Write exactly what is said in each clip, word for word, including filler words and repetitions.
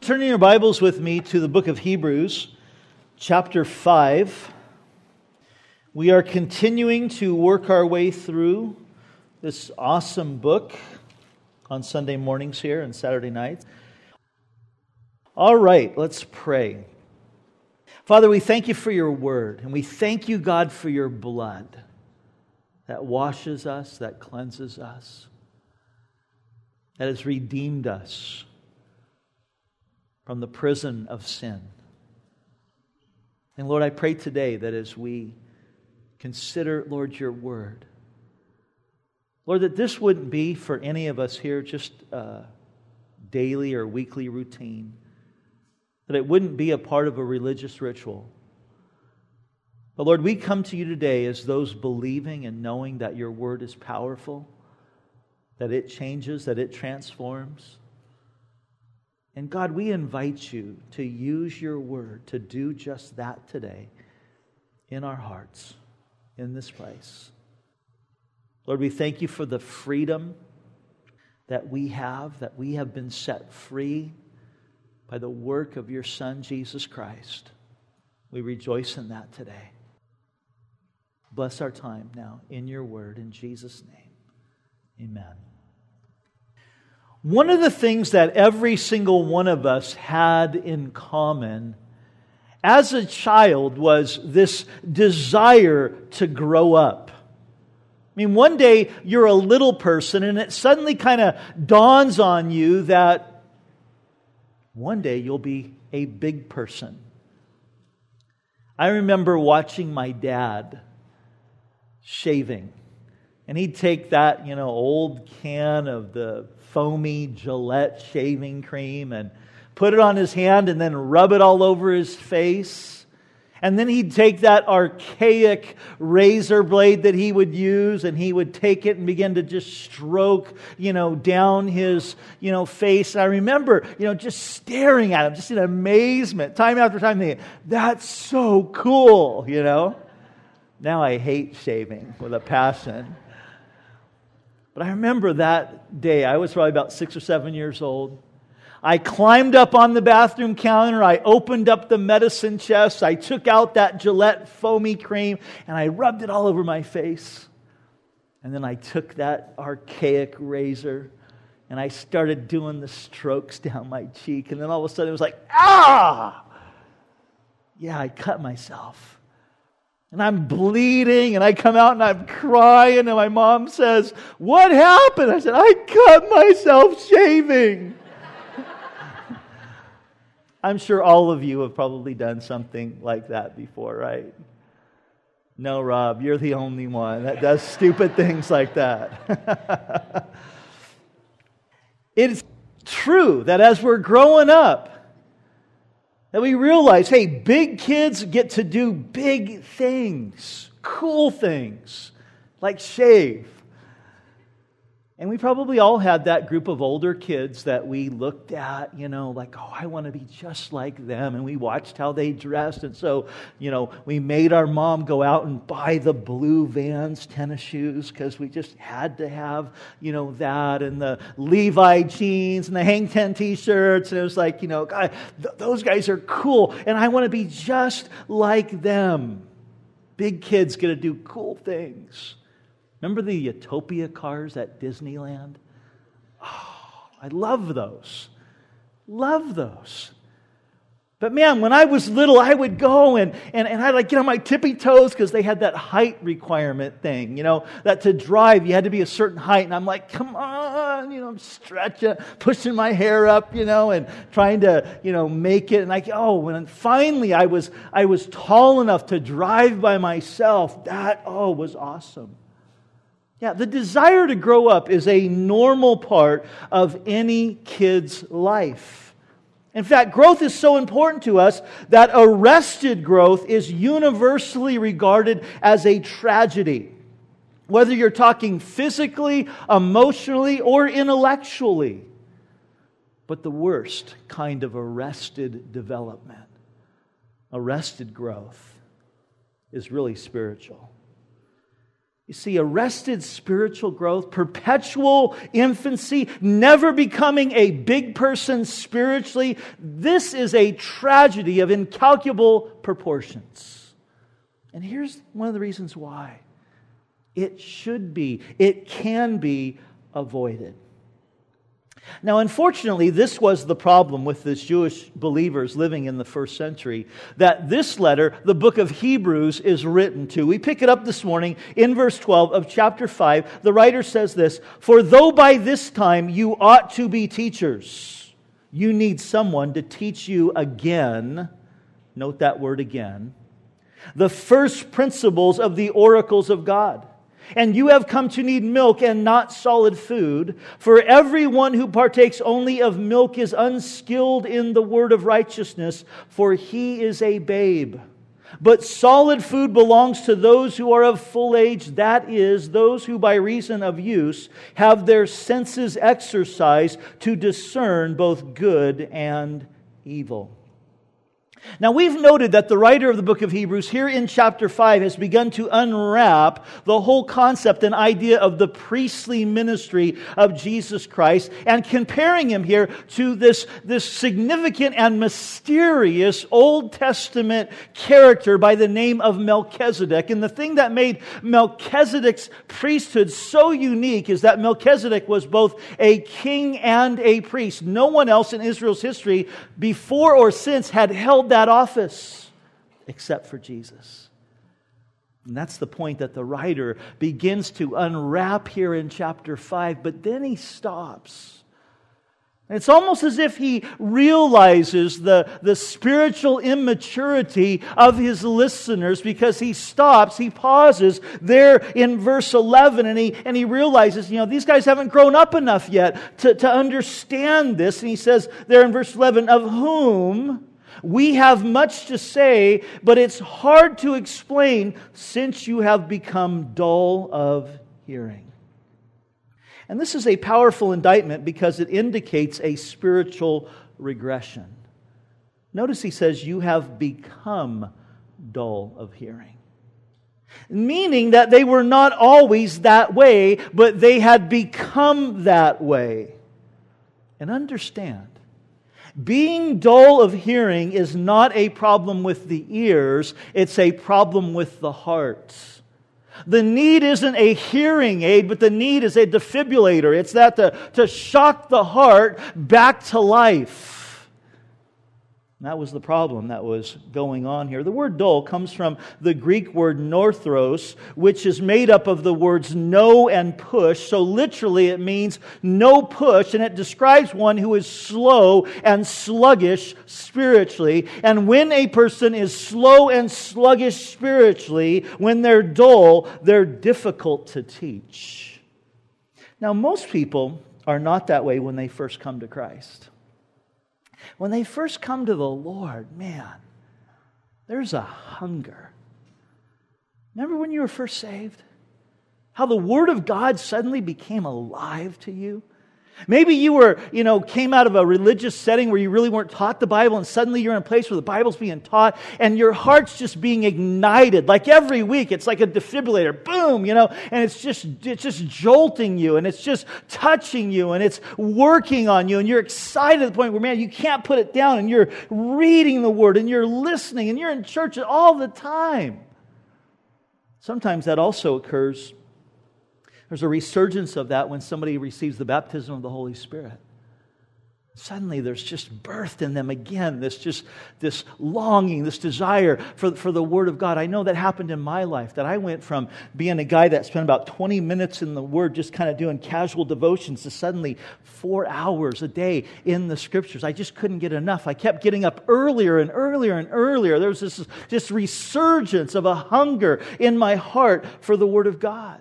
Turning your Bibles with me to the book of Hebrews, chapter five. We are continuing to work our way through this awesome book on Sunday mornings here and Saturday nights. All right, let's pray. Father, we thank you for your word, and we thank you, God, for your blood that washes us, that cleanses us, that has redeemed us from the prison of sin. And Lord, I pray today that as we consider, Lord, your word, Lord, that this wouldn't be for any of us here just a daily or weekly routine, that it wouldn't be a part of a religious ritual. But Lord, we come to you today as those believing and knowing that your word is powerful, that it changes, that it transforms. And God, we invite you to use your word to do just that today in our hearts, in this place. Lord, we thank you for the freedom that we have, that we have been set free by the work of your Son, Jesus Christ. We rejoice in that today. Bless our time now in your word, in Jesus' name. Amen. One of the things that every single one of us had in common as a child was this desire to grow up. I mean, one day you're a little person and it suddenly kind of dawns on you that one day you'll be a big person. I remember watching my dad shaving. And he'd take that, you know, old can of the foamy Gillette shaving cream and put it on his hand and then rub it all over his face. And then he'd take that archaic razor blade that he would use and he would take it and begin to just stroke, you know, down his, you know, face. And I remember, you know, just staring at him, just in amazement, time after time, thinking, that's so cool, you know. Now I hate shaving with a passion. But I remember that day, I was probably about six or seven years old. I climbed up on the bathroom counter, I opened up the medicine chest, I took out that Gillette foamy cream, and I rubbed it all over my face. And then I took that archaic razor, and I started doing the strokes down my cheek, and then all of a sudden it was like, ah! Yeah, I cut myself. And I'm bleeding, and I come out and I'm crying, and my mom says, what happened? I said, I cut myself shaving. I'm sure all of you have probably done something like that before, right? No, Rob, you're the only one that does stupid things like that. It's true that as we're growing up, that we realize, hey, big kids get to do big things, cool things, like shave. And we probably all had that group of older kids that we looked at, you know, like, oh, I want to be just like them. And we watched how they dressed. And so, you know, we made our mom go out and buy the blue Vans tennis shoes because we just had to have, you know, that and the Levi jeans and the Hang Ten t-shirts. And it was like, you know, God, th- those guys are cool. And I want to be just like them. Big kids get to do cool things. Remember the Utopia cars at Disneyland? Oh, I love those. Love those. But man, when I was little, I would go and, and, and I'd like get on my tippy toes because they had that height requirement thing, you know, that to drive you had to be a certain height. And I'm like, come on, you know, I'm stretching, pushing my hair up, you know, and trying to, you know, make it. And like, oh, when finally I was I was tall enough to drive by myself, that, oh, was awesome. Yeah, the desire to grow up is a normal part of any kid's life. In fact, growth is so important to us that arrested growth is universally regarded as a tragedy. Whether you're talking physically, emotionally, or intellectually. But the worst kind of arrested development, arrested growth, is really spiritual. You see, arrested spiritual growth, perpetual infancy, never becoming a big person spiritually. This is a tragedy of incalculable proportions. And here's one of the reasons why. It should be, it can be avoided. Now, unfortunately, this was the problem with the Jewish believers living in the first century, that this letter, the book of Hebrews, is written to. We pick it up this morning in verse twelve of chapter five. The writer says this, "For though by this time you ought to be teachers, you need someone to teach you again," note that word again, "the first principles of the oracles of God. And you have come to need milk and not solid food. For everyone who partakes only of milk is unskilled in the word of righteousness, for he is a babe. But solid food belongs to those who are of full age, that is, those who by reason of use have their senses exercised to discern both good and evil." Now, we've noted that the writer of the book of Hebrews here in chapter five has begun to unwrap the whole concept and idea of the priestly ministry of Jesus Christ, and comparing him here to this, this significant and mysterious Old Testament character by the name of Melchizedek. And the thing that made Melchizedek's priesthood so unique is that Melchizedek was both a king and a priest. No one else in Israel's history before or since had held that office except for Jesus. And that's the point that the writer begins to unwrap here in chapter five, but then he stops. And it's almost as if he realizes the, the spiritual immaturity of his listeners, because he stops, he pauses there in verse eleven, and he, and he realizes, you know, these guys haven't grown up enough yet to, to understand this. And he says there in verse eleven, "Of whom we have much to say, but it's hard to explain since you have become dull of hearing." And this is a powerful indictment because it indicates a spiritual regression. Notice he says, "You have become dull of hearing." Meaning that they were not always that way, but they had become that way. And understand, being dull of hearing is not a problem with the ears, it's a problem with the heart. The need isn't a hearing aid, but the need is a defibrillator. It's that to, to shock the heart back to life. And that was the problem that was going on here. The word dull comes from the Greek word northros, which is made up of the words no and push. So literally it means no push, and it describes one who is slow and sluggish spiritually. And when a person is slow and sluggish spiritually, when they're dull, they're difficult to teach. Now, most people are not that way when they first come to Christ. When they first come to the Lord, man, there's a hunger. Remember when you were first saved? How the Word of God suddenly became alive to you? Maybe you were, you know, came out of a religious setting where you really weren't taught the Bible, and suddenly you're in a place where the Bible's being taught, and your heart's just being ignited. Like every week, it's like a defibrillator, boom, you know, and it's just it's just jolting you, and it's just touching you, and it's working on you, and you're excited to the point where, man, you can't put it down, and you're reading the Word, and you're listening, and you're in church all the time. Sometimes that also occurs. There's a resurgence of that when somebody receives the baptism of the Holy Spirit. Suddenly there's just birthed in them again this just this longing, this desire for, for the Word of God. I know that happened in my life, that I went from being a guy that spent about twenty minutes in the Word just kind of doing casual devotions to suddenly four hours a day in the Scriptures. I just couldn't get enough. I kept getting up earlier and earlier and earlier. There was this, this resurgence of a hunger in my heart for the Word of God.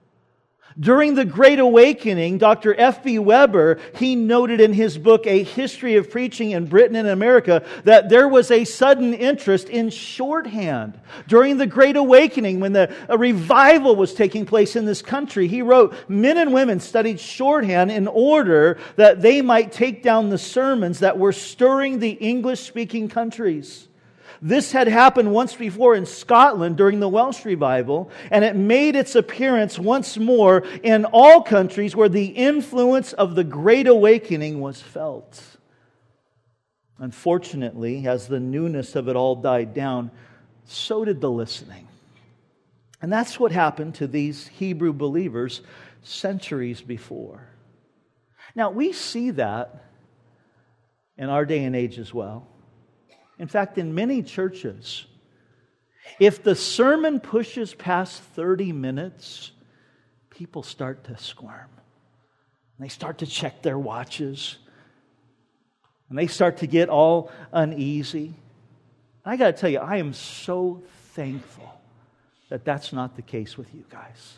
During the Great Awakening, Doctor F B Weber, he noted in his book, A History of Preaching in Britain and America, that there was a sudden interest in shorthand. During the Great Awakening, when the, a revival was taking place in this country, he wrote, men and women studied shorthand in order that they might take down the sermons that were stirring the English-speaking countries. This had happened once before in Scotland during the Welsh revival, and it made its appearance once more in all countries where the influence of the Great Awakening was felt. Unfortunately, as the newness of it all died down, so did the listening. And that's what happened to these Hebrew believers centuries before. Now, we see that in our day and age as well. In fact, in many churches, if the sermon pushes past thirty minutes, people start to squirm. They start to check their watches. And they start to get all uneasy. I got to tell you, I am so thankful that that's not the case with you guys.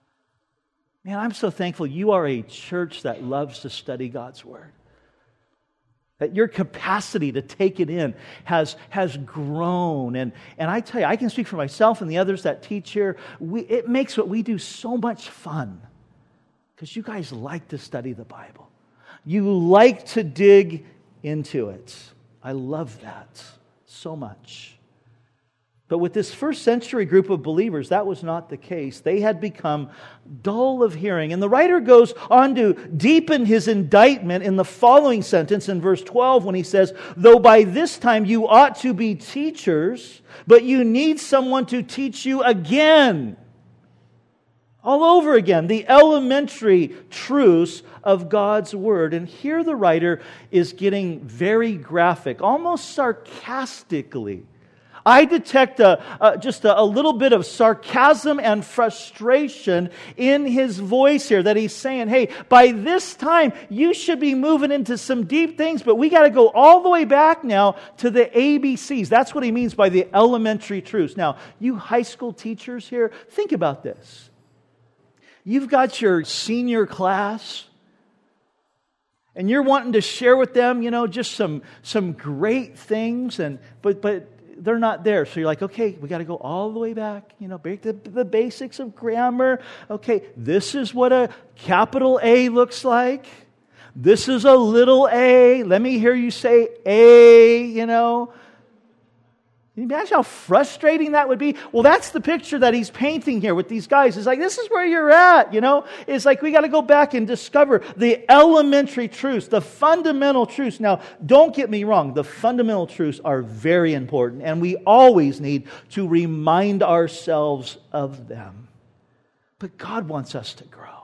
Man, I'm so thankful you are a church that loves to study God's Word. That your capacity to take it in has, has grown. And, and I tell you, I can speak for myself and the others that teach here. We, it makes what we do so much fun. Because you guys like to study the Bible. You like to dig into it. I love that so much. But with this first century group of believers, that was not the case. They had become dull of hearing. And the writer goes on to deepen his indictment in the following sentence in verse twelve when he says, "Though by this time you ought to be teachers, but you need someone to teach you again." All over again, the elementary truths of God's Word. And here the writer is getting very graphic, almost sarcastically. I detect a, a, just a, a little bit of sarcasm and frustration in his voice here, that he's saying, hey, by this time you should be moving into some deep things, but we got to go all the way back now to the A B Cs. That's what he means by the elementary truths. Now, you high school teachers here, think about this. You've got your senior class, and you're wanting to share with them, you know, just some some great things, and but but they're not there. So you're like, okay, we got to go all the way back, you know, break the, the basics of grammar. Okay, this is what a capital A looks like. This is a little a. Let me hear you say a, you know. Can you imagine how frustrating that would be? Well, that's the picture that he's painting here with these guys. It's like, this is where you're at, you know? It's like we got to go back and discover the elementary truths, the fundamental truths. Now, don't get me wrong. The fundamental truths are very important, and we always need to remind ourselves of them. But God wants us to grow.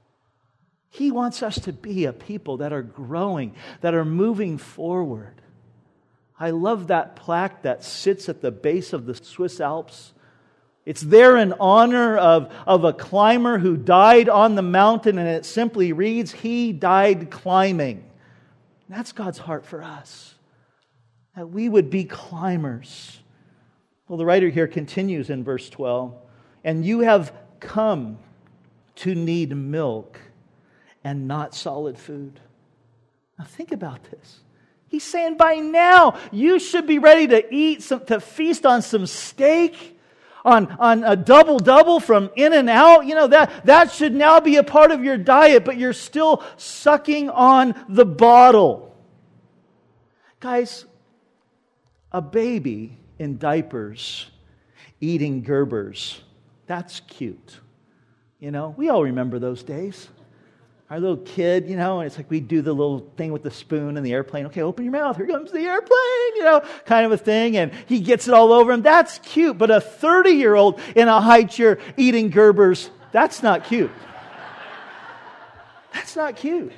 He wants us to be a people that are growing, that are moving forward. I love that plaque that sits at the base of the Swiss Alps. It's there in honor of, of a climber who died on the mountain, and it simply reads, "He died climbing." And that's God's heart for us, that we would be climbers. Well, the writer here continues in verse twelve, "And you have come to need milk and not solid food." Now think about this. He's saying by now you should be ready to eat, some, to feast on some steak, on, on a double-double from In-N-Out. You know, that, that should now be a part of your diet, but you're still sucking on the bottle. Guys, a baby in diapers eating Gerbers, that's cute. You know, we all remember those days. Our little kid, you know, and it's like we do the little thing with the spoon in the airplane. Okay, open your mouth. Here comes the airplane, you know, kind of a thing. And he gets it all over him. That's cute. But a thirty-year-old in a high chair eating Gerbers, that's not cute. That's not cute.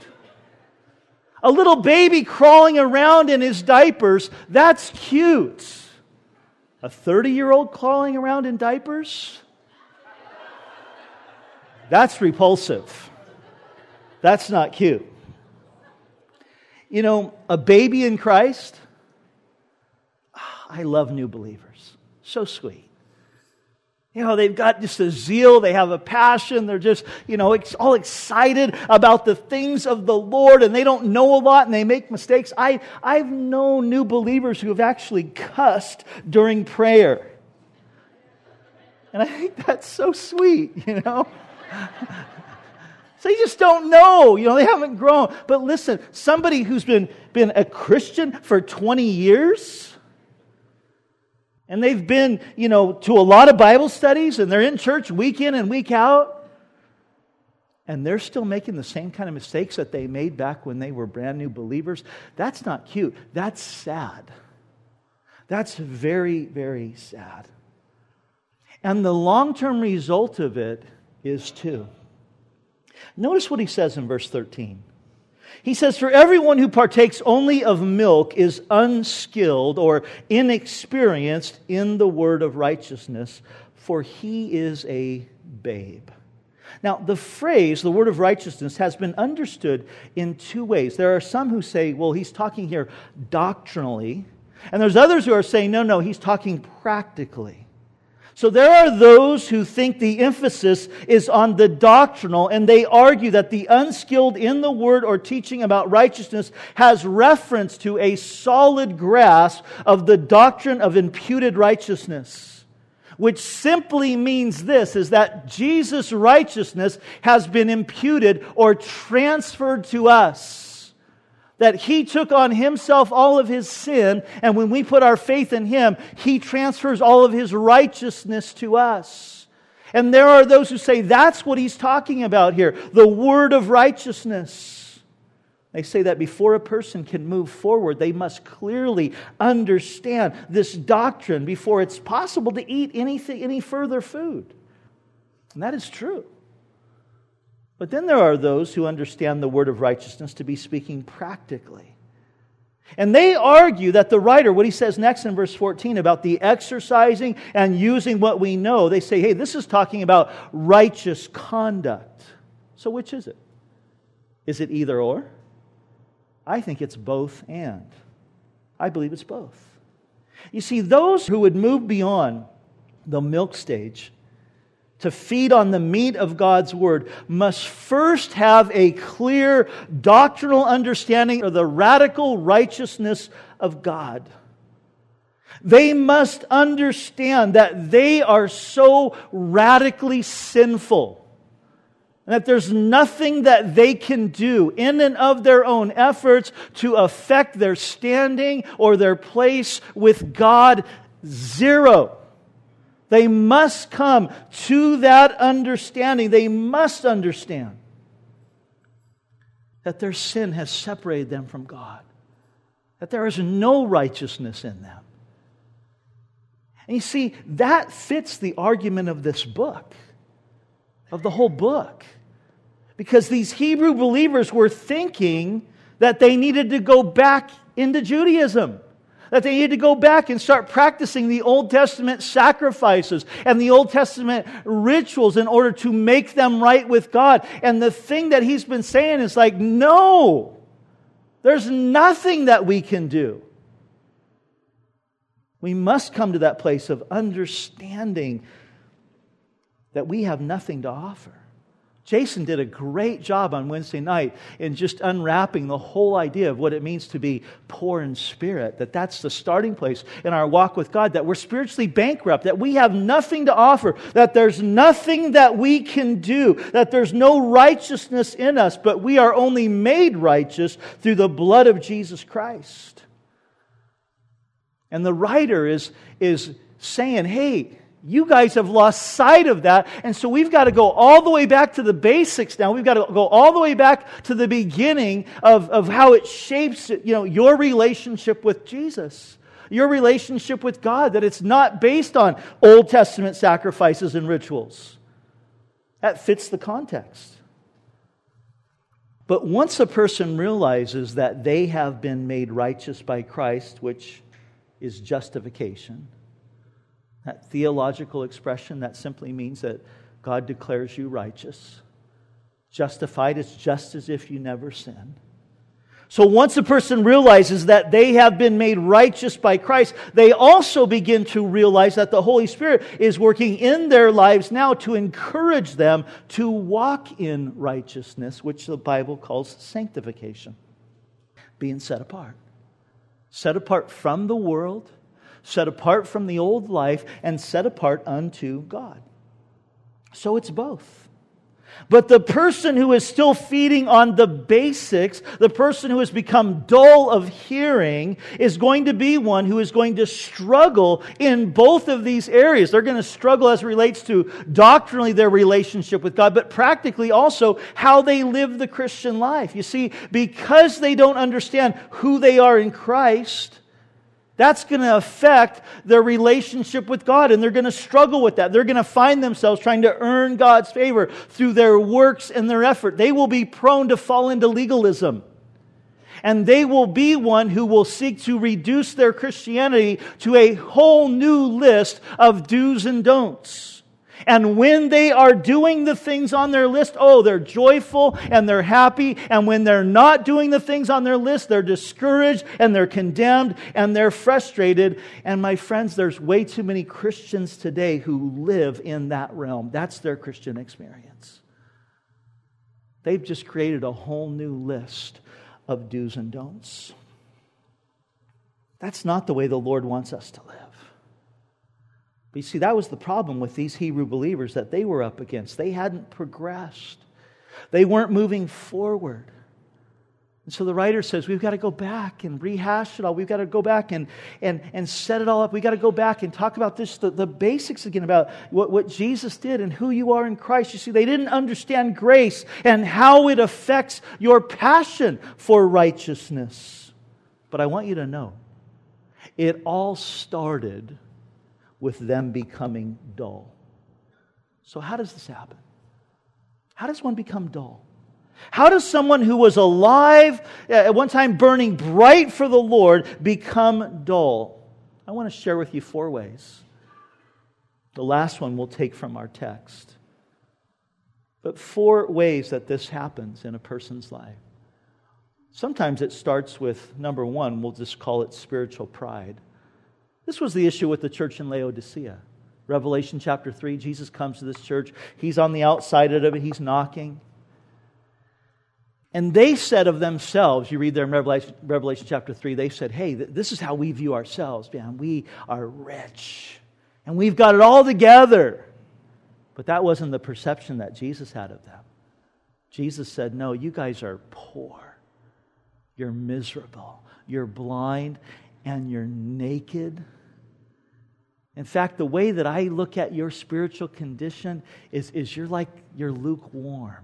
A little baby crawling around in his diapers, that's cute. A thirty-year-old crawling around in diapers? That's repulsive. That's not cute. You know, a baby in Christ, I love new believers. So sweet. You know, they've got just a zeal, they have a passion, they're just, you know, all excited about the things of the Lord, and they don't know a lot and they make mistakes. I, I've known new believers who have actually cussed during prayer. And I think that's so sweet, you know. So you just don't know. You know, they haven't grown. But listen, somebody who's been, been a Christian for twenty years, And they've been, you know, to a lot of Bible studies, and they're in church week in and week out. And they're still making the same kind of mistakes that they made back when they were brand new believers. That's not cute. That's sad. That's very, very sad. And the long-term result of it is too. Notice what he says in verse thirteen. He says, "For everyone who partakes only of milk is unskilled or inexperienced in the word of righteousness, for he is a babe." Now, the phrase, the word of righteousness, has been understood in two ways. There are some who say, well, he's talking here doctrinally. And there's others who are saying, no, no, he's talking practically. So there are those who think the emphasis is on the doctrinal, and they argue that the unskilled in the word or teaching about righteousness has reference to a solid grasp of the doctrine of imputed righteousness. Which simply means this, is that Jesus' righteousness has been imputed or transferred to us. That He took on Himself all of His sin, and when we put our faith in Him, He transfers all of His righteousness to us. And there are those who say that's what He's talking about here, the word of righteousness. They say that before a person can move forward, they must clearly understand this doctrine before it's possible to eat anything, any further food. And that is true. But then there are those who understand the word of righteousness to be speaking practically. And they argue that the writer, what he says next in verse fourteen about the exercising and using what we know, they say, hey, this is talking about righteous conduct. So which is it? Is it either or? I think it's both and. I believe it's both. You see, those who would move beyond the milk stage to feed on the meat of God's Word must first have a clear doctrinal understanding of the radical righteousness of God. They must understand that they are so radically sinful, and that there's nothing that they can do in and of their own efforts to affect their standing or their place with God. Zero. They must come to that understanding. They must understand that their sin has separated them from God. That there is no righteousness in them. And you see, that fits the argument of this book, of the whole book. Because these Hebrew believers were thinking that they needed to go back into Judaism. That they needed to go back and start practicing the Old Testament sacrifices and the Old Testament rituals in order to make them right with God. And the thing that he's been saying is like, no, there's nothing that we can do. We must come to that place of understanding that we have nothing to offer. Jason did a great job on Wednesday night in just unwrapping the whole idea of what it means to be poor in spirit. That that's the starting place in our walk with God. That we're spiritually bankrupt. That we have nothing to offer. That there's nothing that we can do. That there's no righteousness in us. But we are only made righteous through the blood of Jesus Christ. And the writer is, is saying, hey, you guys have lost sight of that, and so we've got to go all the way back to the basics now. We've got to go all the way back to the beginning of, of how it shapes, you know, your relationship with Jesus, your relationship with God, that it's not based on Old Testament sacrifices and rituals. That fits the context. But once a person realizes that they have been made righteous by Christ, which is justification, that theological expression that simply means that God declares you righteous. Justified is just as if you never sinned. So once a person realizes that they have been made righteous by Christ, they also begin to realize that the Holy Spirit is working in their lives now to encourage them to walk in righteousness, which the Bible calls sanctification. Being set apart. Set apart from the world, set apart from the old life, and set apart unto God. So it's both. But the person who is still feeding on the basics, the person who has become dull of hearing, is going to be one who is going to struggle in both of these areas. They're going to struggle as it relates to doctrinally their relationship with God, but practically also how they live the Christian life. You see, because they don't understand who they are in Christ, that's going to affect their relationship with God, and they're going to struggle with that. They're going to find themselves trying to earn God's favor through their works and their effort. They will be prone to fall into legalism. And they will be one who will seek to reduce their Christianity to a whole new list of do's and don'ts. And when they are doing the things on their list, oh, they're joyful and they're happy. And when they're not doing the things on their list, they're discouraged and they're condemned and they're frustrated. And my friends, there's way too many Christians today who live in that realm. That's their Christian experience. They've just created a whole new list of do's and don'ts. That's not the way the Lord wants us to live. But you see, that was the problem with these Hebrew believers that they were up against. They hadn't progressed. They weren't moving forward. And so the writer says, we've got to go back and rehash it all. We've got to go back and, and, and set it all up. We've got to go back and talk about this, the, the basics again, about what, what Jesus did and who you are in Christ. You see, they didn't understand grace and how it affects your passion for righteousness. But I want you to know, it all started with them becoming dull. So how does this happen? How does one become dull? How does someone who was alive, at one time burning bright for the Lord, become dull? I want to share with you four ways. The last one we'll take from our text. But four ways that this happens in a person's life. Sometimes it starts with, number one, we'll just call it spiritual pride. This was the issue with the church in Laodicea. Revelation chapter three, Jesus comes to this church. He's on the outside of it. He's knocking. And they said of themselves, you read there in Revelation, Revelation chapter three, they said, hey, this is how we view ourselves. Man, we are rich. And we've got it all together. But that wasn't the perception that Jesus had of them. Jesus said, no, you guys are poor. You're miserable. You're blind. And you're naked. In fact, the way that I look at your spiritual condition is, is you're like, you're lukewarm.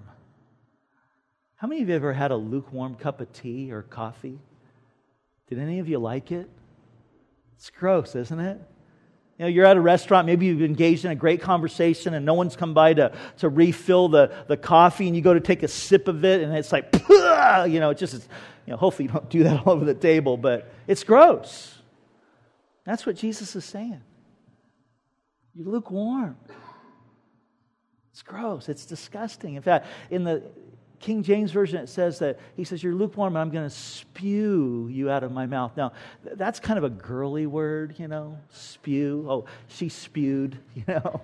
How many of you have ever had a lukewarm cup of tea or coffee? Did any of you like it? It's gross, isn't it? You know, you're at a restaurant, maybe you've engaged in a great conversation and no one's come by to, to refill the, the coffee, and you go to take a sip of it and it's like, you know, it just, is, you know, hopefully you don't do that all over the table, but it's gross. That's what Jesus is saying. You're lukewarm. It's gross. It's disgusting. In fact, in the King James Version, it says that he says, you're lukewarm and I'm going to spew you out of my mouth. Now, that's kind of a girly word, you know, spew. Oh, she spewed, you know.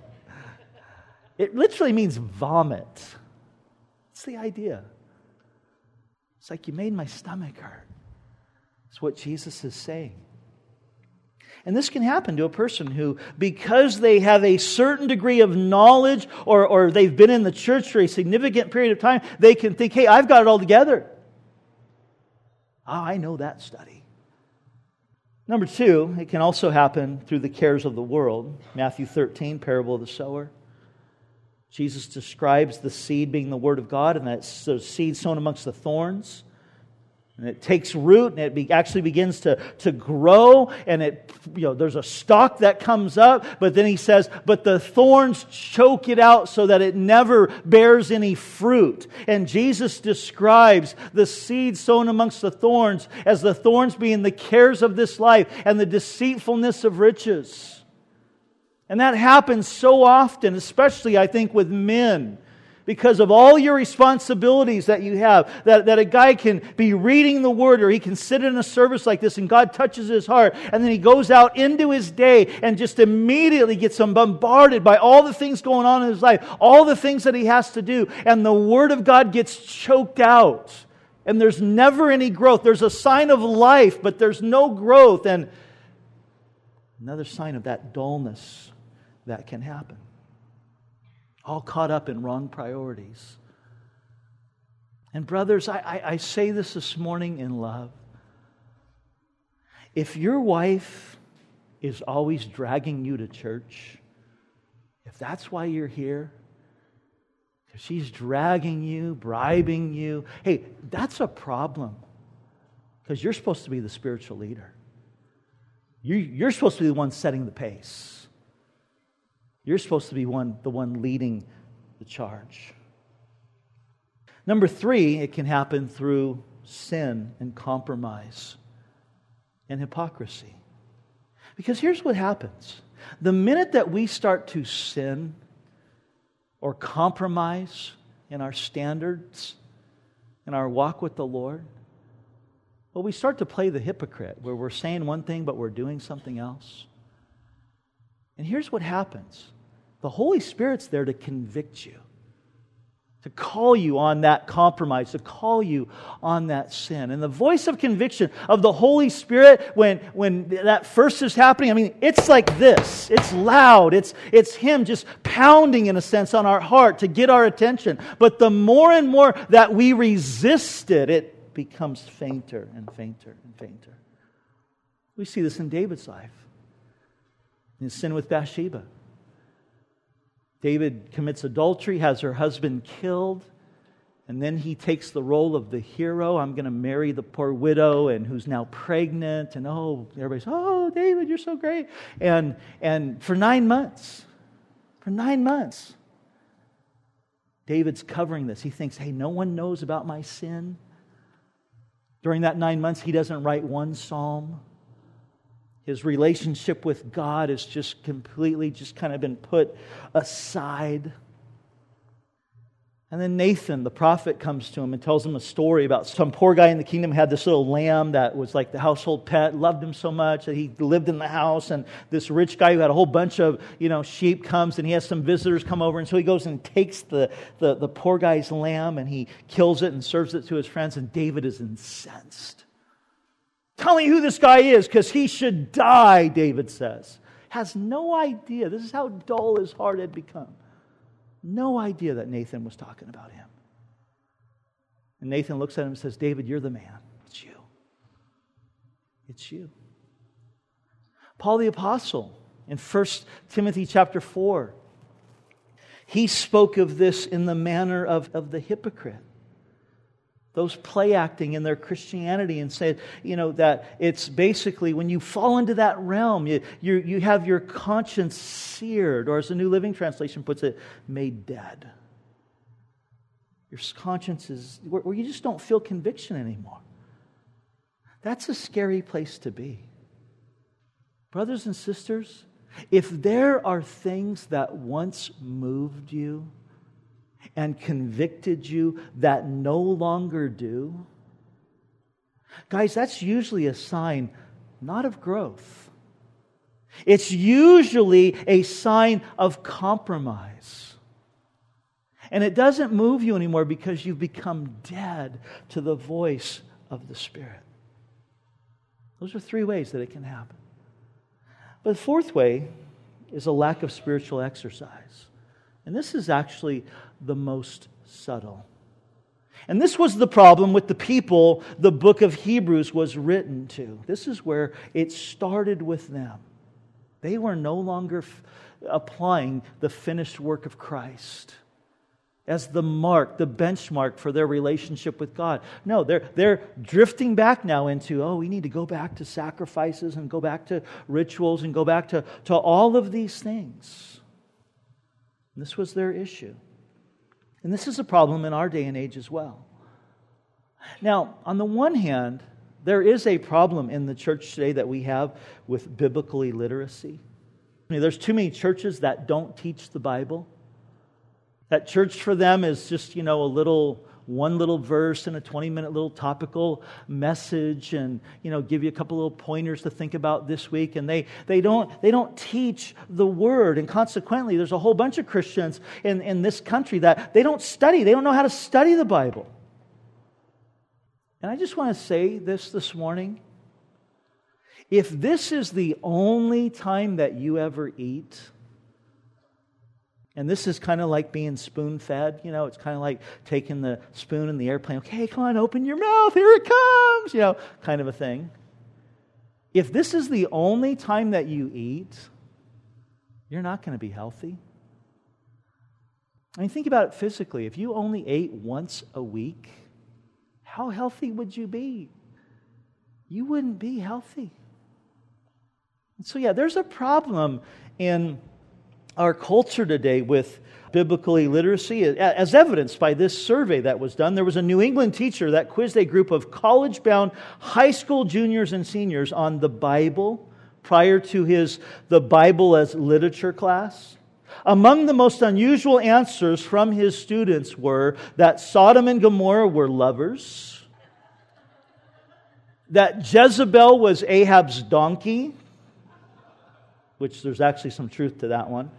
It literally means vomit. That's the idea. It's like you made my stomach hurt. That's what Jesus is saying. And this can happen to a person who, because they have a certain degree of knowledge or, or they've been in the church for a significant period of time, they can think, hey, I've got it all together. Oh, I know that study. Number two, it can also happen through the cares of the world. Matthew thirteen, parable of the sower. Jesus describes the seed being the Word of God, and that's the seed sown amongst the thorns. And it takes root, and it be, actually begins to, to grow, and it, you know, there's a stalk that comes up, but then he says, but the thorns choke it out so that it never bears any fruit. And Jesus describes the seed sown amongst the thorns as the thorns being the cares of this life and the deceitfulness of riches. And that happens so often, especially, I think, with men. Because of all your responsibilities that you have, that, that a guy can be reading the Word, or he can sit in a service like this and God touches his heart, and then he goes out into his day and just immediately gets bombarded by all the things going on in his life, all the things that he has to do, and the Word of God gets choked out. And there's never any growth. There's a sign of life, but there's no growth. And another sign of that dullness that can happen. all caught up in wrong priorities. And brothers, I, I, I say this this morning in love. If your wife is always dragging you to church, if that's why you're here, if she's dragging you, bribing you, hey, that's a problem. Because you're supposed to be the spiritual leader. You, you're supposed to be the one setting the pace. You're supposed to be one, the one leading the charge. Number three, it can happen through sin and compromise and hypocrisy. Because here's what happens. The minute that we start to sin or compromise in our standards, in our walk with the Lord, well, we start to play the hypocrite, where we're saying one thing but we're doing something else. And here's what happens. The Holy Spirit's there to convict you, to call you on that compromise, to call you on that sin. And the voice of conviction of the Holy Spirit, when, when that first is happening, I mean, it's like this. It's loud. It's, it's Him just pounding, in a sense, on our heart to get our attention. But the more and more that we resist it, it becomes fainter and fainter and fainter. We see this in David's life. In his sin with Bathsheba. David commits adultery, has her husband killed, and then he takes the role of the hero. I'm going to marry the poor widow and who's now pregnant, and oh, everybody's, oh, David, you're so great. And, and for nine months, for nine months, David's covering this. He thinks, hey, no one knows about my sin. During that nine months, he doesn't write one psalm. His relationship with God has just completely just kind of been put aside. And then Nathan, the prophet, comes to him and tells him a story about some poor guy in the kingdom had this little lamb that was like the household pet, loved him so much that he lived in the house. And this rich guy who had a whole bunch of, you know, sheep comes and he has some visitors come over. And so he goes and takes the, the, the poor guy's lamb and he kills it and serves it to his friends. And David is incensed. Tell me who this guy is, because he should die, David says. Has no idea. This is how dull his heart had become. No idea that Nathan was talking about him. And Nathan looks at him and says, David, you're the man. It's you. It's you. Paul the Apostle, in First Timothy chapter four, he spoke of this in the manner of, of the hypocrite. Those play acting in their Christianity, and said, you know, that it's basically when you fall into that realm, you, you, you have your conscience seared, or as the New Living Translation puts it, made dead. Your conscience is, where, where you just don't feel conviction anymore. That's a scary place to be. Brothers and sisters, if there are things that once moved you, and convicted you that no longer do, guys, that's usually a sign not of growth. It's usually a sign of compromise. And it doesn't move you anymore because you've become dead to the voice of the Spirit. Those are three ways that it can happen. But the fourth way is a lack of spiritual exercise. And this is actually the most subtle. And this was the problem with the people the book of Hebrews was written to. This is where it started with them. They were no longer f- applying the finished work of Christ as the mark, the benchmark for their relationship with God. No, they're, they're drifting back now into, oh, we need to go back to sacrifices and go back to rituals and go back to, to all of these things. And this was their issue. And this is a problem in our day and age as well. Now, on the one hand, there is a problem in the church today that we have with biblical illiteracy. I mean, there's too many churches that don't teach the Bible. That church for them is just, you know, a little, one little verse and a twenty-minute little topical message, and, you know, give you a couple little pointers to think about this week. And they they don't they don't teach the Word, and consequently, there's a whole bunch of Christians in, in this country that they don't study. They don't know how to study the Bible. And I just want to say this this morning. If this is the only time that you ever eat, And this is kind of like being spoon-fed. You know, it's kind of like taking the spoon in the airplane. Okay, come on, open your mouth. Here it comes. You know, kind of a thing. If this is the only time that you eat, you're not going to be healthy. I mean, think about it physically. If you only ate once a week, how healthy would you be? You wouldn't be healthy. And so, yeah, there's a problem in our culture today with biblical illiteracy, as evidenced by this survey that was done. There was a New England teacher that quizzed a group of college-bound high school juniors and seniors on the Bible prior to his The Bible as Literature class. Among the most unusual answers from his students were that Sodom and Gomorrah were lovers, that Jezebel was Ahab's donkey, which there's actually some truth to that one.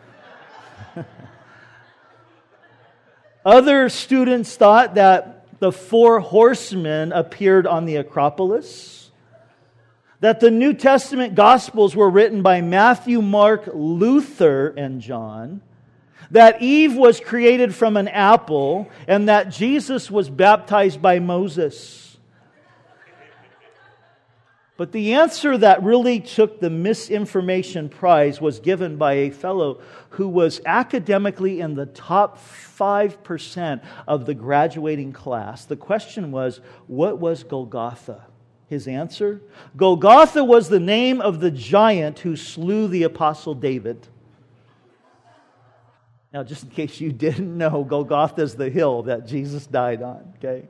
Other students thought that the four horsemen appeared on the Acropolis, that the New Testament Gospels were written by Matthew, Mark, Luther, and John, that Eve was created from an apple, and that Jesus was baptized by Moses. But the answer that really took the misinformation prize was given by a fellow who was academically in the top five percent of the graduating class. The question was, what was Golgotha? His answer? Golgotha was the name of the giant who slew the Apostle David. Now, just in case you didn't know, Golgotha is the hill that Jesus died on, okay?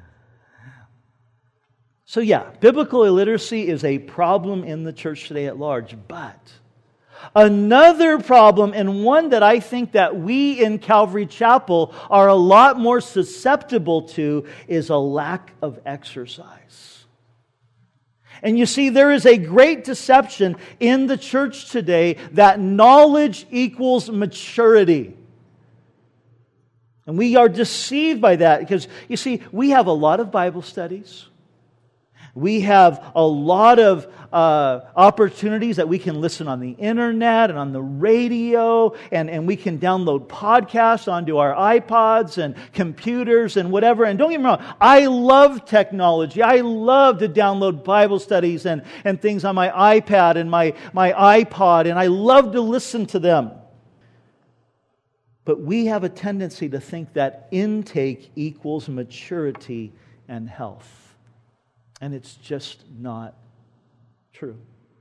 So yeah, biblical illiteracy is a problem in the church today at large. But another problem, and one that I think that we in Calvary Chapel are a lot more susceptible to, is a lack of exercise. And you see, there is a great deception in the church today that knowledge equals maturity. And we are deceived by that because, you see, we have a lot of Bible studies. We have a lot of uh, opportunities that we can listen on the internet and on the radio, and, and we can download podcasts onto our iPods and computers and whatever. And don't get me wrong, I love technology. I love to download Bible studies and, and things on my iPad and my, my iPod, and I love to listen to them. But we have a tendency to think that intake equals maturity and health. And it's just not true.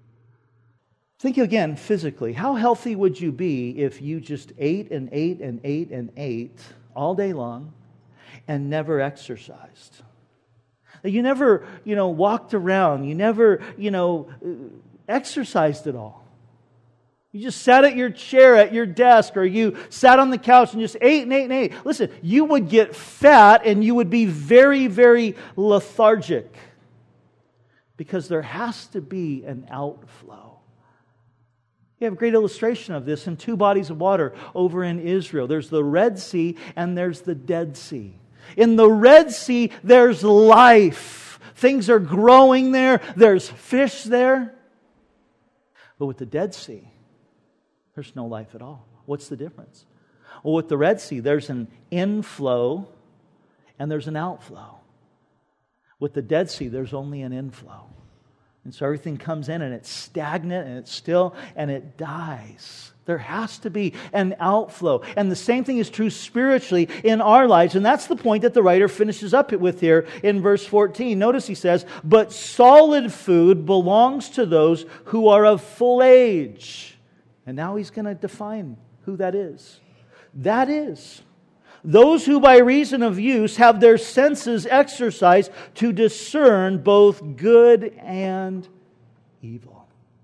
Think again physically. How healthy would you be if you just ate and ate and ate and ate all day long and never exercised? You never, you know, walked around. You never, you know, exercised at all. You just sat at your chair at your desk, or you sat on the couch and just ate and ate and ate. Listen, you would get fat and you would be very, very lethargic. Because there has to be an outflow. You have a great illustration of this in two bodies of water over in Israel. There's the Red Sea and there's the Dead Sea. In the Red Sea, there's life. Things are growing there. There's fish there. But with the Dead Sea, there's no life at all. What's the difference? Well, with the Red Sea, there's an inflow and there's an outflow. With the Dead Sea, there's only an inflow. And so everything comes in and it's stagnant and it's still and it dies. There has to be an outflow. And the same thing is true spiritually in our lives. And that's the point that the writer finishes up with here in verse fourteen. Notice he says, "But solid food belongs to those who are of full age." And now he's going to define who that is. That is those who by reason of use have their senses exercised to discern both good and evil.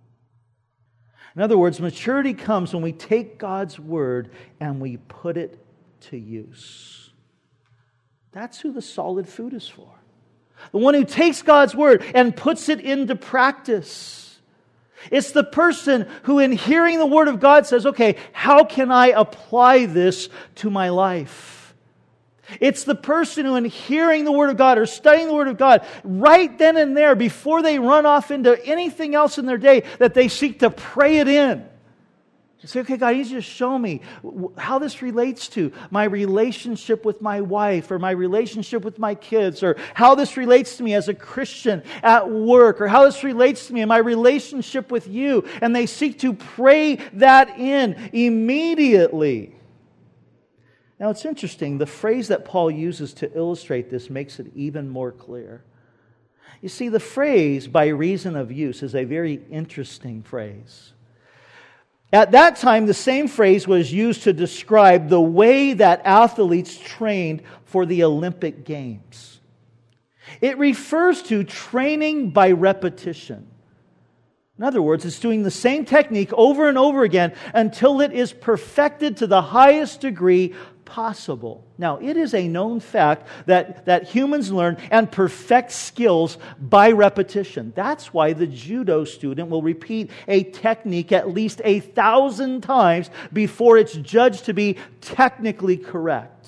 In other words, maturity comes when we take God's Word and we put it to use. That's who the solid food is for. The one who takes God's Word and puts it into practice. It's the person who, in hearing the Word of God, says, okay, how can I apply this to my life? It's the person who, in hearing the Word of God or studying the Word of God, right then and there, before they run off into anything else in their day, that they seek to pray it in. You say, okay, God, I need you to show me how this relates to my relationship with my wife or my relationship with my kids, or how this relates to me as a Christian at work, or how this relates to me in my relationship with you. And they seek to pray that in immediately. Now, it's interesting. The phrase that Paul uses to illustrate this makes it even more clear. You see, the phrase, by reason of use, is a very interesting phrase. At that time, the same phrase was used to describe the way that athletes trained for the Olympic Games. It refers to training by repetition. In other words, it's doing the same technique over and over again until it is perfected to the highest degree possible. Now, it is a known fact that, that humans learn and perfect skills by repetition. That's why the judo student will repeat a technique at least a thousand times before it's judged to be technically correct.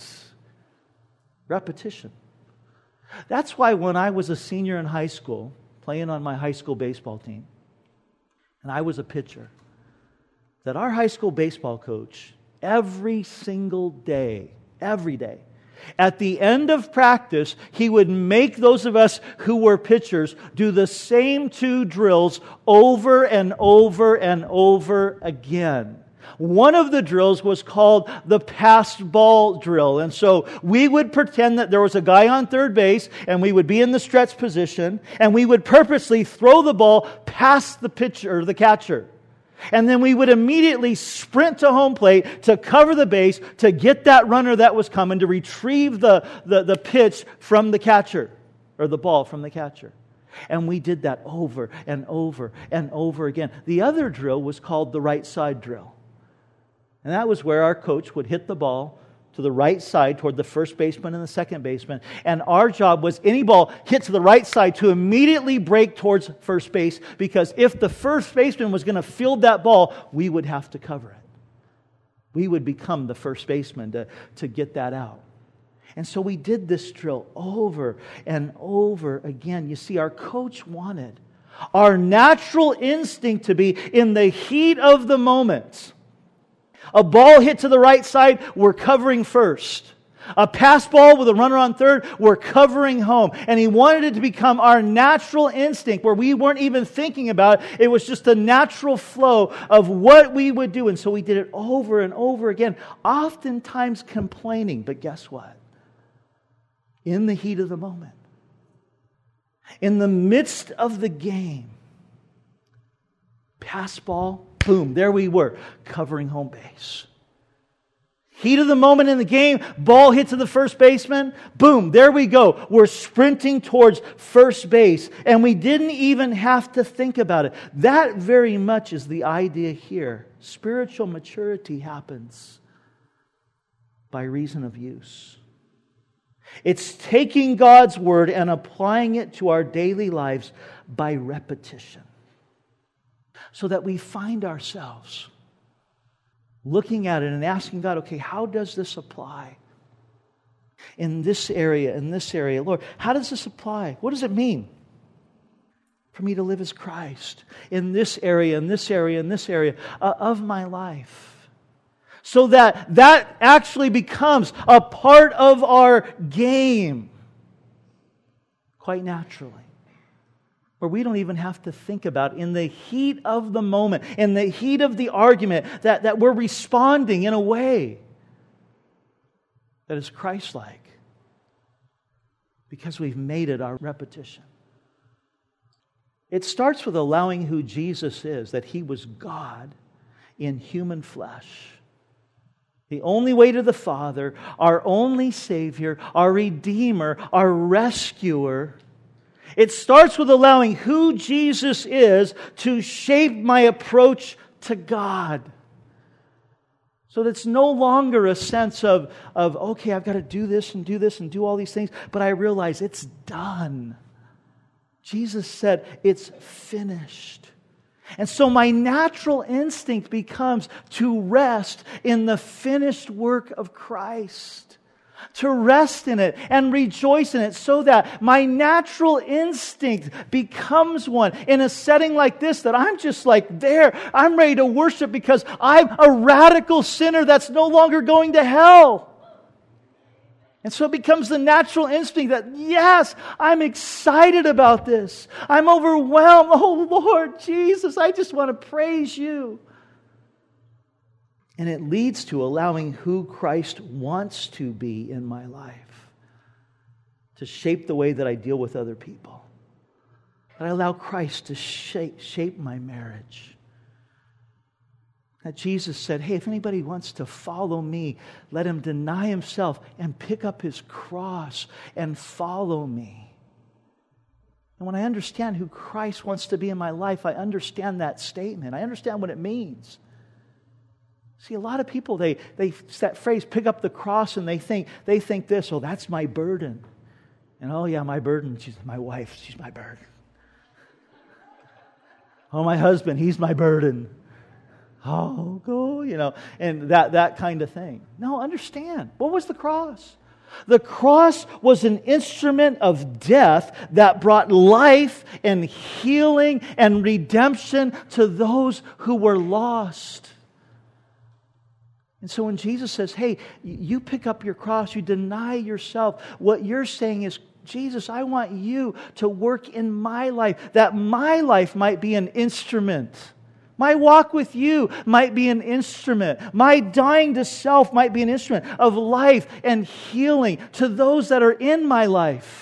Repetition. That's why when I was a senior in high school, playing on my high school baseball team, and I was a pitcher, that our high school baseball coach, every single day, every day, at the end of practice, he would make those of us who were pitchers do the same two drills over and over and over again. One of the drills was called the passed ball drill. And so we would pretend that there was a guy on third base, and we would be in the stretch position, and we would purposely throw the ball past the pitcher, the catcher. And then we would immediately sprint to home plate to cover the base, to get that runner that was coming, to retrieve the, the, the pitch from the catcher, or the ball from the catcher. And we did that over and over and over again. The other drill was called the right side drill. And that was where our coach would hit the ball to the right side toward the first baseman and the second baseman. And our job was any ball hit to the right side to immediately break towards first base, because if the first baseman was going to field that ball, we would have to cover it. We would become the first baseman to, to get that out. And so we did this drill over and over again. You see, our coach wanted our natural instinct to be in the heat of the moment. A ball hit to the right side, we're covering first. A pass ball with a runner on third, we're covering home. And he wanted it to become our natural instinct, where we weren't even thinking about it. It was just the natural flow of what we would do. And so we did it over and over again, oftentimes complaining. But guess what? In the heat of the moment, in the midst of the game, pass ball, boom, there we were, covering home base. Heat of the moment in the game, ball hit to the first baseman, boom, there we go. We're sprinting towards first base, and we didn't even have to think about it. That very much is the idea here. Spiritual maturity happens by reason of use. It's taking God's Word and applying it to our daily lives by repetition, so that we find ourselves looking at it and asking God, okay, how does this apply in this area, in this area? Lord, how does this apply? What does it mean for me to live as Christ in this area, in this area, in this area uh, of my life? So that that actually becomes a part of our game quite naturally, where we don't even have to think about, in the heat of the moment, in the heat of the argument, that, that we're responding in a way that is Christ-like, because we've made it our repetition. It starts with allowing who Jesus is, that He was God in human flesh. The only way to the Father, our only Savior, our Redeemer, our Rescuer. It starts with allowing who Jesus is to shape my approach to God. So that it's no longer a sense of, of, okay, I've got to do this and do this and do all these things, but I realize it's done. Jesus said, it's finished. And so my natural instinct becomes to rest in the finished work of Christ. to rest in it and rejoice in it so that my natural instinct becomes one in a setting like this, that I'm just like there. I'm ready to worship because I'm a radical sinner that's no longer going to hell. And so it becomes the natural instinct that, yes, I'm excited about this. I'm overwhelmed. Oh, Lord Jesus, I just want to praise you. And it leads to allowing who Christ wants to be in my life to shape the way that I deal with other people. That I allow Christ to shape, shape my marriage. That Jesus said, hey, if anybody wants to follow me, let him deny himself and pick up his cross and follow me. And when I understand who Christ wants to be in my life, I understand that statement. I understand what it means. See, a lot of people, they, they that phrase, pick up the cross, and they think they think this, oh, that's my burden. And oh yeah, my burden, she's my wife, she's my burden. Oh, my husband, he's my burden. Oh, go, you know, and that, that kind of thing. No, understand. What was the cross? The cross was an instrument of death that brought life and healing and redemption to those who were lost. And so when Jesus says, hey, you pick up your cross, you deny yourself, what you're saying is, Jesus, I want you to work in my life, that my life might be an instrument. My walk with you might be an instrument. My dying to self might be an instrument of life and healing to those that are in my life.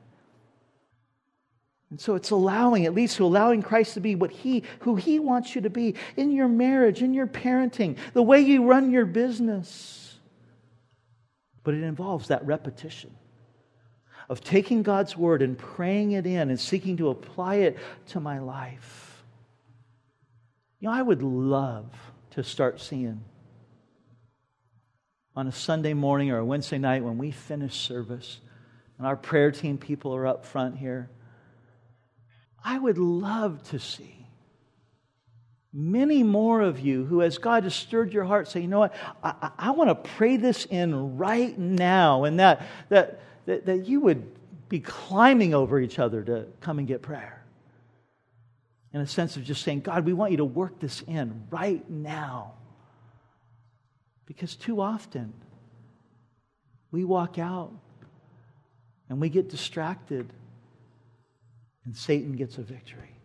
And so it's allowing, it leads to allowing Christ to be what He, who He wants you to be in your marriage, in your parenting, the way you run your business. But it involves that repetition of taking God's Word and praying it in and seeking to apply it to my life. You know, I would love to start seeing on a Sunday morning or a Wednesday night when we finish service and our prayer team people are up front here, I would love to see many more of you who, as God has stirred your heart, say, you know what, I, I, I want to pray this in right now, and that, that, that, that you would be climbing over each other to come and get prayer. In a sense of just saying, God, we want you to work this in right now. Because too often, we walk out and we get distracted and Satan gets a victory.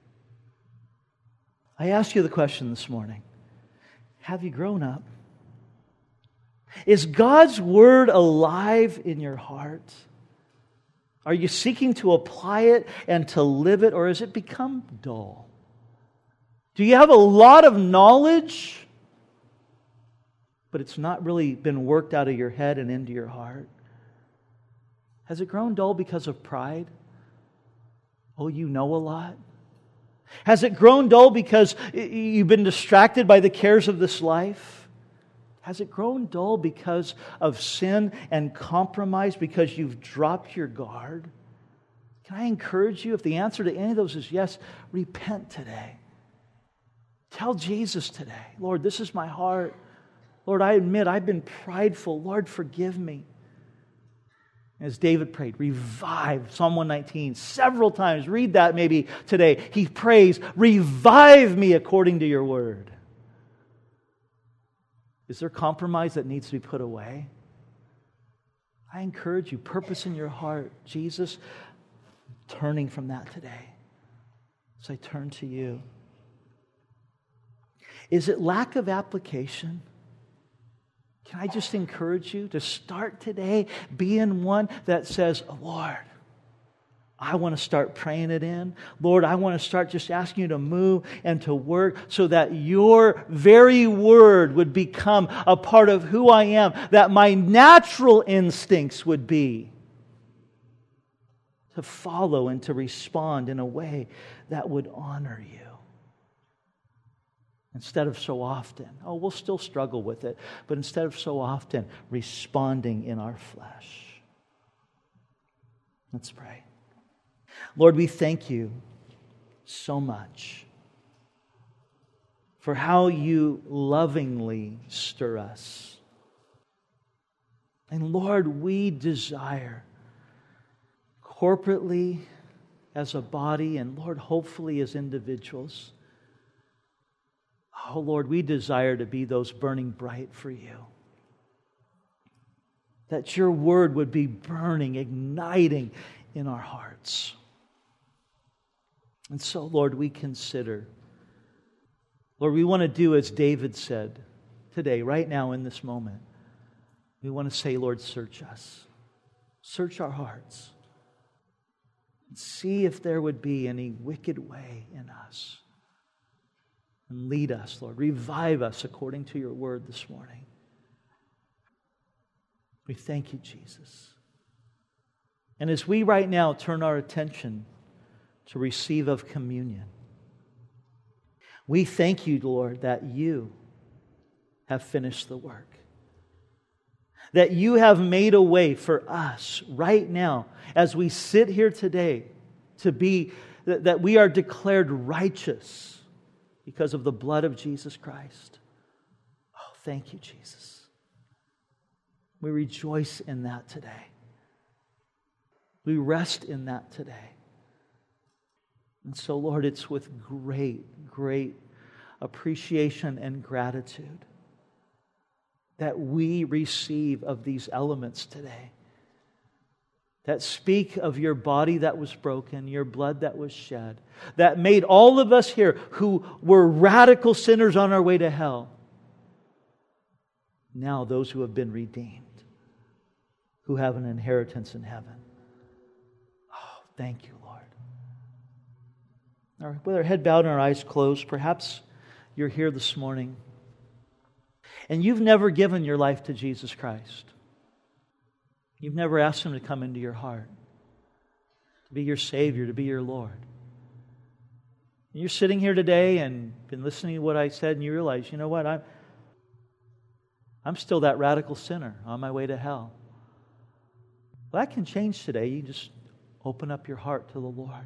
I ask you the question this morning, have you grown up? Is God's Word alive in your heart? Are you seeking to apply it and to live it, or has it become dull? Do you have a lot of knowledge, but it's not really been worked out of your head and into your heart? Has it grown dull because of pride? Oh, you know a lot? Has it grown dull because you've been distracted by the cares of this life? Has it grown dull because of sin and compromise, because you've dropped your guard? Can I encourage you, if the answer to any of those is yes, repent today. Tell Jesus today, Lord, this is my heart. Lord, I admit I've been prideful. Lord, forgive me. As David prayed, revive, Psalm one nineteen, several times. Read that maybe today. He prays, revive me according to your word. Is there compromise that needs to be put away? I encourage you, purpose in your heart. Jesus, turning from that today. So I turn to you. Is it lack of application? Can I just encourage you to start today being one that says, oh, Lord, I want to start praying it in. Lord, I want to start just asking you to move and to work so that your very word would become a part of who I am, that my natural instincts would be to follow and to respond in a way that would honor you. Instead of so often, oh, we'll still struggle with it, but instead of so often responding in our flesh. Let's pray. Lord, we thank you so much for how you lovingly stir us. And Lord, we desire corporately as a body, and Lord, hopefully as individuals, oh Lord, we desire to be those burning bright for You. That Your Word would be burning, igniting in our hearts. And so, Lord, we consider, Lord, we want to do as David said today, right now in this moment. We want to say, Lord, search us. Search our hearts. And see if there would be any wicked way in us. And lead us, Lord. Revive us according to Your Word this morning. We thank You, Jesus. And as we right now turn our attention to receive of communion, we thank You, Lord, that You have finished the work. That You have made a way for us right now, as we sit here today, to be, that, that we are declared righteous because of the blood of Jesus Christ. Oh, thank You, Jesus. We rejoice in that today. We rest in that today. And so, Lord, it's with great, great appreciation and gratitude that we receive of these elements today, that speak of Your body that was broken, Your blood that was shed, that made all of us here who were radical sinners on our way to hell, now those who have been redeemed, who have an inheritance in heaven. Oh, thank You, Lord. Now, with our head bowed and our eyes closed, perhaps you're here this morning and you've never given your life to Jesus Christ. You've never asked Him to come into your heart, to be your Savior, to be your Lord. And you're sitting here today and been listening to what I said, and you realize, you know what, I'm, I'm still that radical sinner on my way to hell. Well, that can change today. You just open up your heart to the Lord.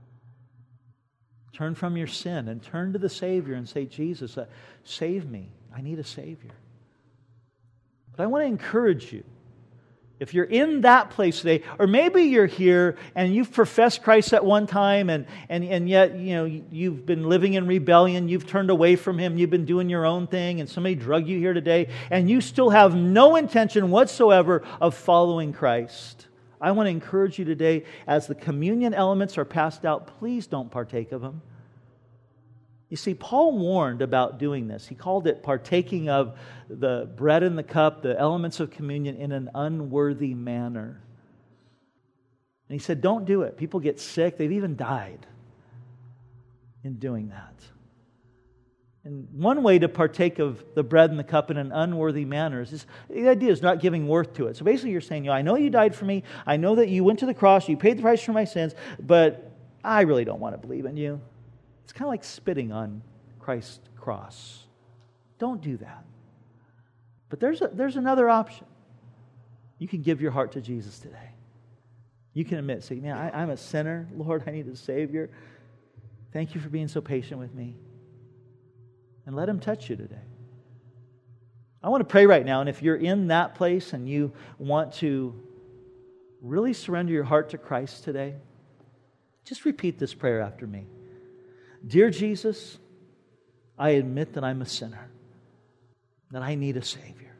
Turn from your sin and turn to the Savior and say, Jesus, uh, save me. I need a Savior. But I want to encourage you, if you're in that place today, or maybe you're here and you've professed Christ at one time and, and, and yet you know, you've been living in rebellion, you've turned away from Him, you've been doing your own thing, and somebody drug you here today, and you still have no intention whatsoever of following Christ. I want to encourage you today, as the communion elements are passed out, please don't partake of them. You see, Paul warned about doing this. He called it partaking of the bread and the cup, the elements of communion, in an unworthy manner. And he said, don't do it. People get sick. They've even died in doing that. And one way to partake of the bread and the cup in an unworthy manner is this, the idea is not giving worth to it. So basically you're saying, you know, I know You died for me. I know that You went to the cross. You paid the price for my sins. But I really don't want to believe in You. It's kind of like spitting on Christ's cross. Don't do that. But there's a, there's another option. You can give your heart to Jesus today. You can admit, say, man, I, I'm a sinner. Lord, I need a Savior. Thank You for being so patient with me. And let Him touch you today. I want to pray right now, and if you're in that place and you want to really surrender your heart to Christ today, just repeat this prayer after me. Dear Jesus, I admit that I'm a sinner, that I need a Savior.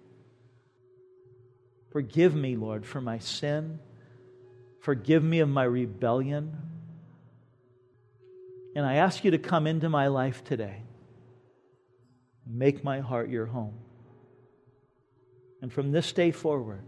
Forgive me, Lord, for my sin. Forgive me of my rebellion. And I ask You to come into my life today. Make my heart Your home. And from this day forward,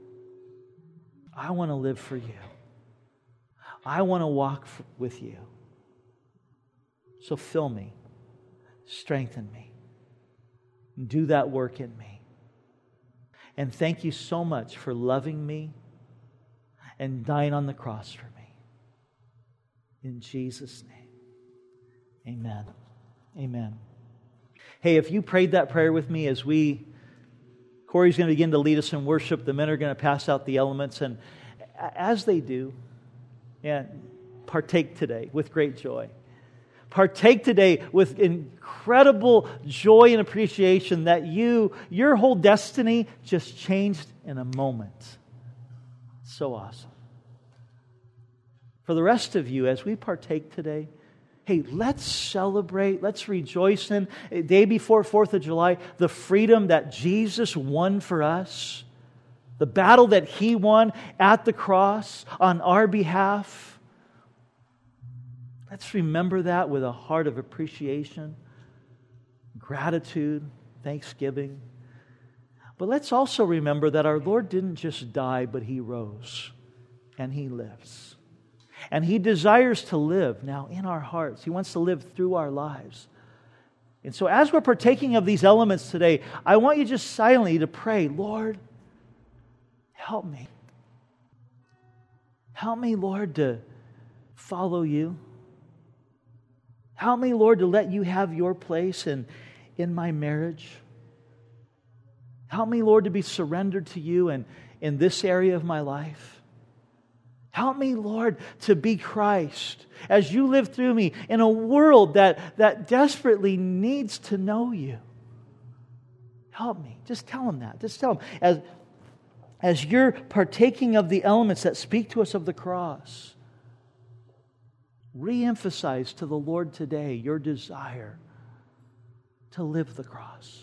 I want to live for You. I want to walk with You. So fill me, strengthen me, and do that work in me. And thank You so much for loving me and dying on the cross for me. In Jesus' name, amen. Amen. Hey, if you prayed that prayer with me, as we, Corey's going to begin to lead us in worship, the men are going to pass out the elements, and as they do, yeah, partake today with great joy. Partake today with incredible joy and appreciation that you, your whole destiny just changed in a moment. So awesome. For the rest of you, as we partake today, hey, let's celebrate, let's rejoice in, a day before fourth of July, the freedom that Jesus won for us, the battle that He won at the cross on our behalf. Let's remember that with a heart of appreciation, gratitude, thanksgiving. But let's also remember that our Lord didn't just die, but He rose and He lives. And He desires to live now in our hearts. He wants to live through our lives. And so as we're partaking of these elements today, I want you just silently to pray, Lord, help me. Help me, Lord, to follow You. Help me, Lord, to let You have Your place in, in my marriage. Help me, Lord, to be surrendered to You in, in this area of my life. Help me, Lord, to be Christ as You live through me in a world that, that desperately needs to know You. Help me. Just tell Him that. Just tell Him. As, as you're partaking of the elements that speak to us of the cross, re-emphasize to the Lord today your desire to live the cross.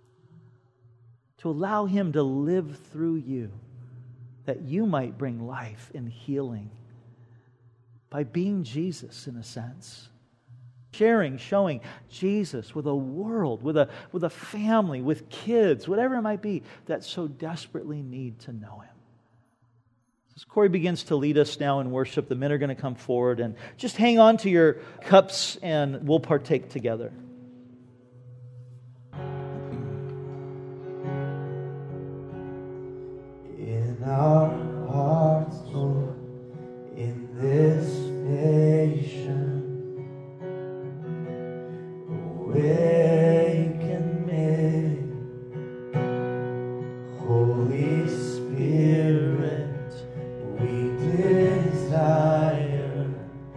To allow Him to live through you, that you might bring life and healing by being Jesus in a sense. Sharing, showing Jesus with a world, with a, with a family, with kids, whatever it might be, that so desperately need to know Him. As Corey begins to lead us now in worship, the men are going to come forward and just hang on to your cups and we'll partake together. In our hearts, Lord, in this nation, awaken me, Holy Spirit, we desire,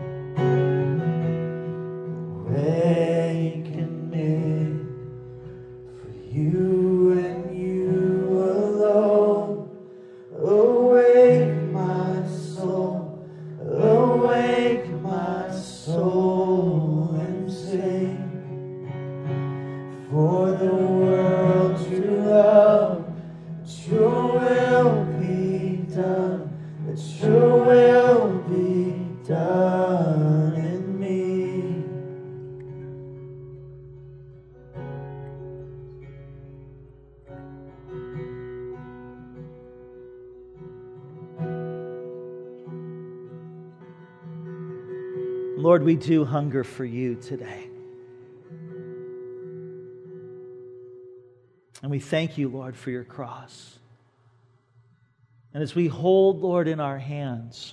awaken me, for You and You alone. Awake my soul, awake my soul and sing, for the world to love, that Your will be done, that Your will be done in me. Lord, we do hunger for You today. And we thank You, Lord, for Your cross. And as we hold, Lord, in our hands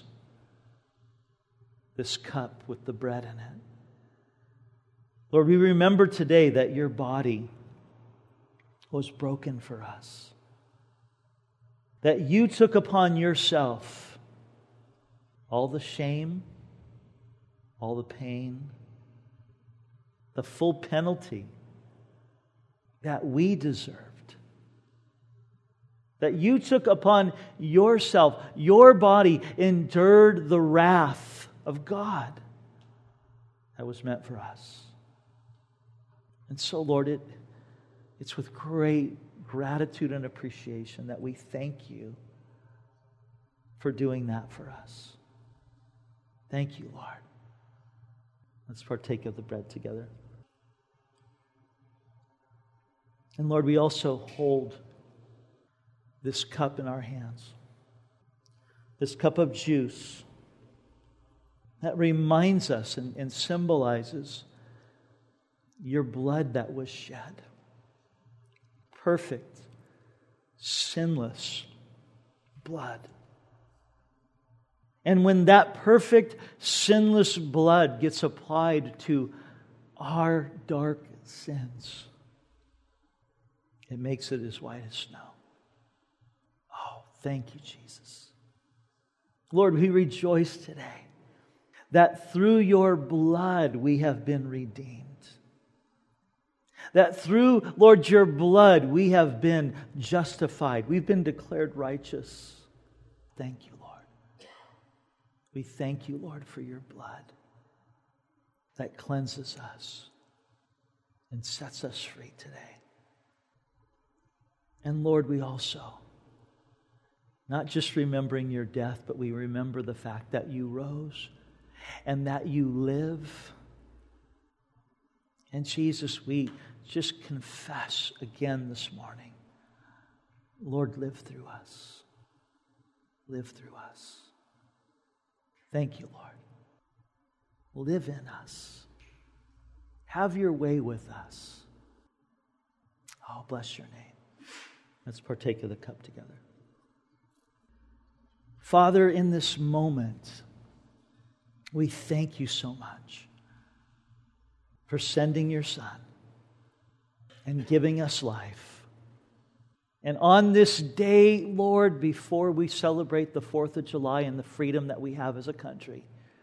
this cup with the bread in it, Lord, we remember today that Your body was broken for us. That You took upon Yourself all the shame, all the pain, the full penalty that we deserved. That You took upon Yourself, Your body endured the wrath of God that was meant for us. And so, Lord, it, it's with great gratitude and appreciation that we thank You for doing that for us. Thank You, Lord. Let's partake of the bread together. And Lord, we also hold this cup in our hands. This cup of juice that reminds us and, and symbolizes Your blood that was shed. Perfect, sinless blood. And when that perfect, sinless blood gets applied to our dark sins, it makes it as white as snow. Oh, thank You, Jesus. Lord, we rejoice today that through your blood we have been redeemed. That through, Lord, your blood we have been justified. We've been declared righteous. Thank you, Lord. We thank you, Lord, for your blood that cleanses us and sets us free today. And Lord, we also, not just remembering your death, but we remember the fact that you rose and that you live. And Jesus, we just confess again this morning, Lord, live through us. Live through us. Thank you, Lord. Live in us. Have your way with us. Oh, bless your name. Let's partake of the cup together. Father, in this moment, we thank you so much for sending your Son and giving us life. And on this day, Lord, before we celebrate the fourth of July and the freedom that we have as a country,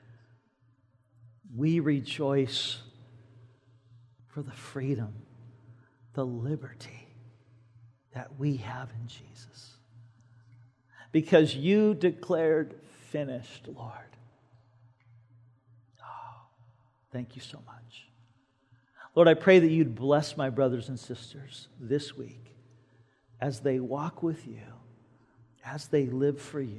we rejoice for the freedom, the liberty that we have in Jesus. Because you declared finished, Lord. Oh, thank you so much. Lord, I pray that you'd bless my brothers and sisters this week as they walk with you, as they live for you.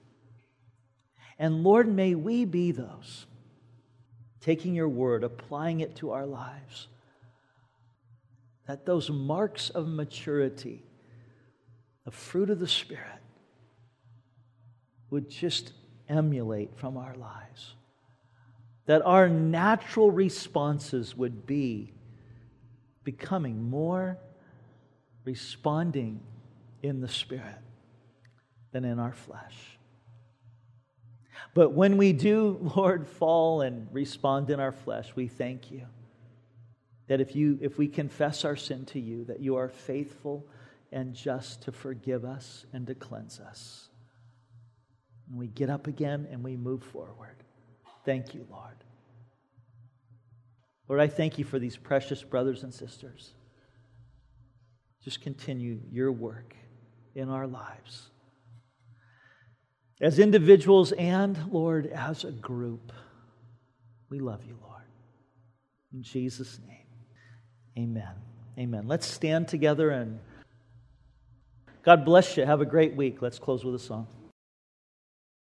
And Lord, may we be those taking your word, applying it to our lives, that those marks of maturity, the fruit of the Spirit, would just emulate from our lives. That our natural responses would be becoming more responding in the Spirit than in our flesh. But when we do, Lord, fall and respond in our flesh, we thank you that if you, if we confess our sin to you, that you are faithful and just to forgive us and to cleanse us. And we get up again and we move forward. Thank you, Lord. Lord, I thank you for these precious brothers and sisters. Just continue your work in our lives. As individuals and, Lord, as a group. We love you, Lord. In Jesus' name, amen. Amen. Let's stand together and God bless you. Have a great week. Let's close with a song.